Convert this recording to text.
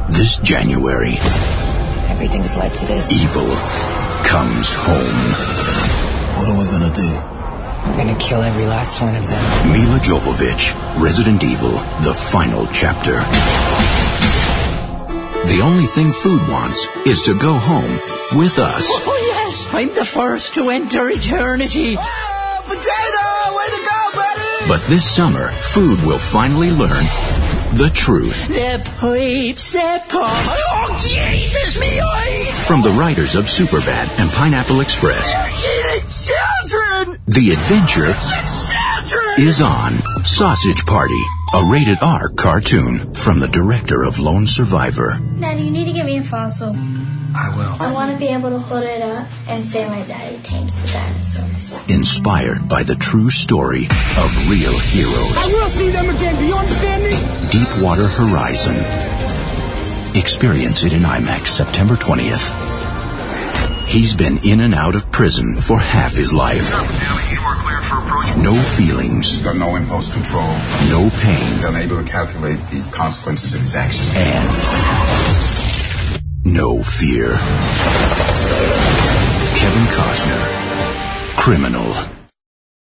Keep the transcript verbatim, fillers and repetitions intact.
This January, everything's led to this. Evil comes home. What are we gonna do? We're gonna kill every last one of them. Mila Jovovich, Resident Evil, the final chapter. The only thing food wants is to go home with us. Oh, yes, I'm the first to enter eternity. Oh, potato! Way to go, buddy! But this summer, food will finally learn the truth. The pipes, the pipes. Oh, Jesus, me eyes! From the writers of Superbad and Pineapple Express, Eating children! the adventure Children! is on. Sausage Party, a rated R cartoon from the director of Lone Survivor. Daddy, you need to get me a fossil. I will. I want to be able to hold it up and say my daddy tames the dinosaurs. Inspired by the true story of real heroes. I will see them again, do you understand me? Deepwater Horizon. Experience it in IMAX September twentieth. He's been in and out of prison for half his life. No feelings. He's got no impulse control. No pain. He's unable to calculate the consequences of his actions. And no fear. Kevin Costner. Criminal.